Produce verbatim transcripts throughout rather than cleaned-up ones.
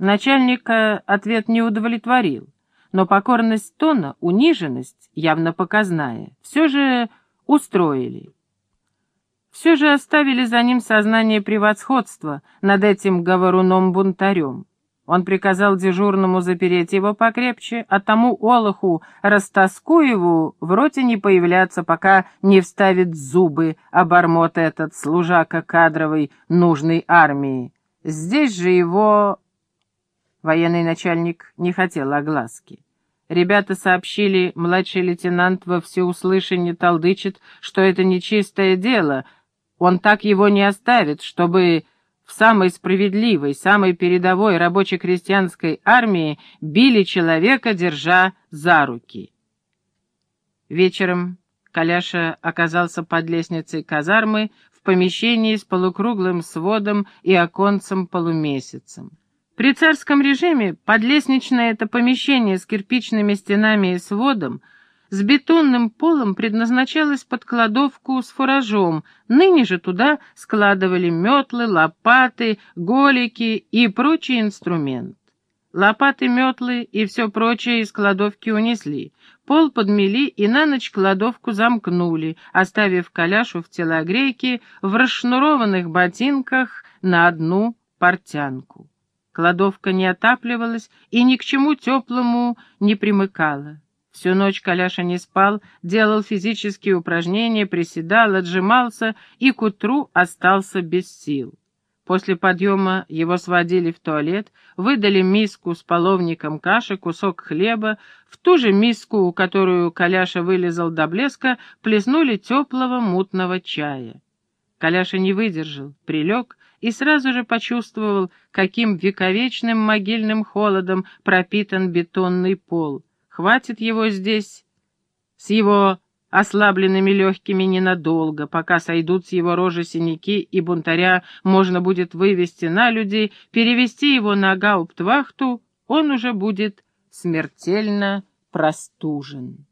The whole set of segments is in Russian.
Начальника ответ не удовлетворил, но покорность тона, униженность, явно показная, все же устроили. Все же оставили за ним сознание превосходства над этим говоруном-бунтарем. Он приказал дежурному запереть его покрепче, а тому олуху Растаскуеву в роте не появляться, пока не вставит зубы обормот этот служака кадровой нужной армии. Здесь же его... Военный начальник не хотел огласки. Ребята сообщили, младший лейтенант во всеуслышание толдычит, что это нечистое дело, он так его не оставит, чтобы... в самой справедливой, самой передовой рабоче-крестьянской армии били человека, держа за руки. Вечером Коляша оказался под лестницей казармы в помещении с полукруглым сводом и оконцем-полумесяцем. При царском режиме подлестничное это помещение с кирпичными стенами и сводом с бетонным полом предназначалось под кладовку с фуражом, ныне же туда складывали метлы, лопаты, голики и прочий инструмент. Лопаты, метлы и все прочее из кладовки унесли, пол подмели и на ночь кладовку замкнули, оставив Коляшу в телогрейке в расшнурованных ботинках на одну портянку. Кладовка не отапливалась и ни к чему теплому не примыкала. Всю ночь Коляша не спал, делал физические упражнения, приседал, отжимался и к утру остался без сил. После подъема его сводили в туалет, выдали миску с половником каши, кусок хлеба, в ту же миску, которую Коляша вылизал до блеска, плеснули теплого мутного чая. Коляша не выдержал, прилег и сразу же почувствовал, каким вековечным могильным холодом пропитан бетонный пол. Хватит его здесь с его ослабленными легкими ненадолго, пока сойдут с его рожи синяки, и бунтаря можно будет вывести на людей, перевести его на гауптвахту, он уже будет смертельно простужен.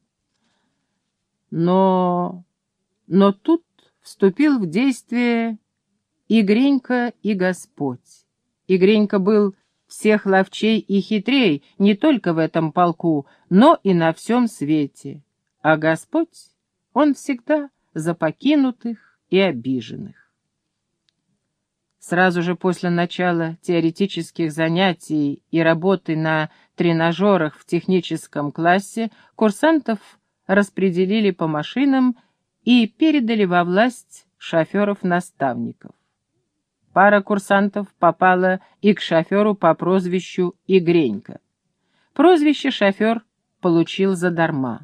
Но... но тут вступил в действие Игренька и Господь. Игренька был всех ловчей и хитрей не только в этом полку, но и на всем свете. А Господь, Он всегда за покинутых и обиженных. Сразу же после начала теоретических занятий и работы на тренажерах в техническом классе курсантов распределили по машинам и передали во власть шоферов-наставников. Пара курсантов попала и к шоферу по прозвищу Игренька. Прозвище шофер получил задарма.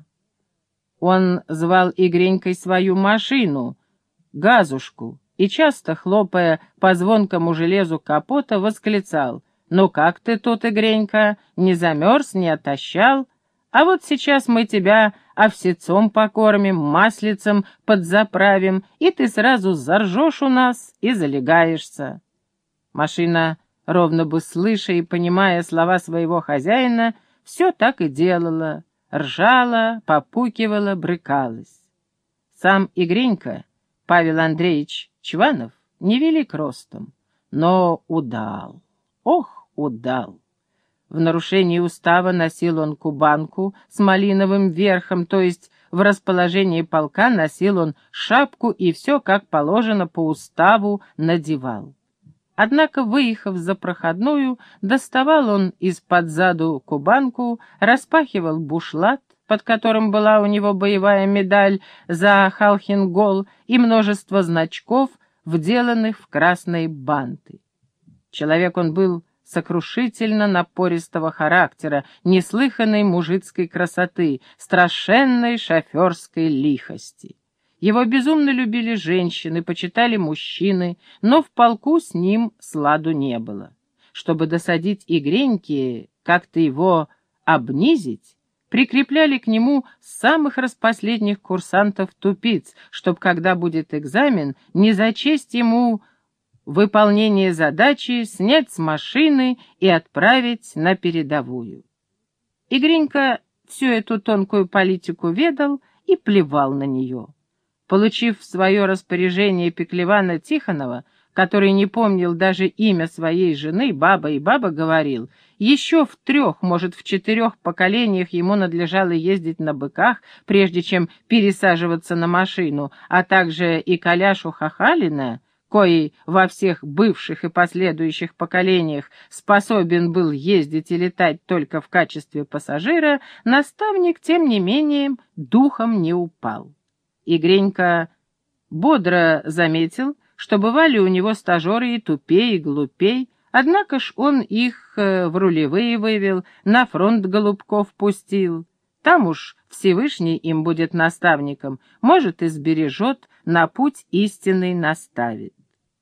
Он звал Игренькой свою машину, газушку, и часто, хлопая по звонкому железу капота, восклицал: «Ну как ты тут, Игренька, не замерз, не отощал? А вот сейчас мы тебя овсецом покормим, маслицем подзаправим, и ты сразу заржешь у нас и залегаешься». Машина, ровно бы слыша и понимая слова своего хозяина, все так и делала, ржала, попукивала, брыкалась. Сам Игренька, Павел Андреевич Чванов, невелик ростом, но удал, ох, удал. В нарушении устава носил он кубанку с малиновым верхом, то есть в расположении полка носил он шапку и все, как положено по уставу, надевал. Однако, выехав за проходную, доставал он из-под заду кубанку, распахивал бушлат, под которым была у него боевая медаль за Халхингол и множество значков, вделанных в красные банты. Человек он был сокрушительно напористого характера, неслыханной мужицкой красоты, страшенной шоферской лихости. Его безумно любили женщины, почитали мужчины, но в полку с ним сладу не было. Чтобы досадить Игреньке, как-то его обнизить, прикрепляли к нему самых распоследних курсантов-тупиц, чтоб, когда будет экзамен, не зачесть ему выполнение задачи, снять с машины и отправить на передовую. Игренька всю эту тонкую политику ведал и плевал на нее. Получив в свое распоряжение Пеклевана Тихонова, который не помнил даже имя своей жены, баба и баба, говорил, еще в трех, может, в четырех поколениях ему надлежало ездить на быках, прежде чем пересаживаться на машину, а также и Коляшу Хахалина, коей во всех бывших и последующих поколениях способен был ездить и летать только в качестве пассажира, наставник, тем не менее, духом не упал. И Гренька бодро заметил, что бывали у него стажеры и тупей, и глупей, однако ж он их в рулевые вывел, на фронт голубков пустил. Там уж Всевышний им будет наставником, может, и сбережет, на путь истинный наставит.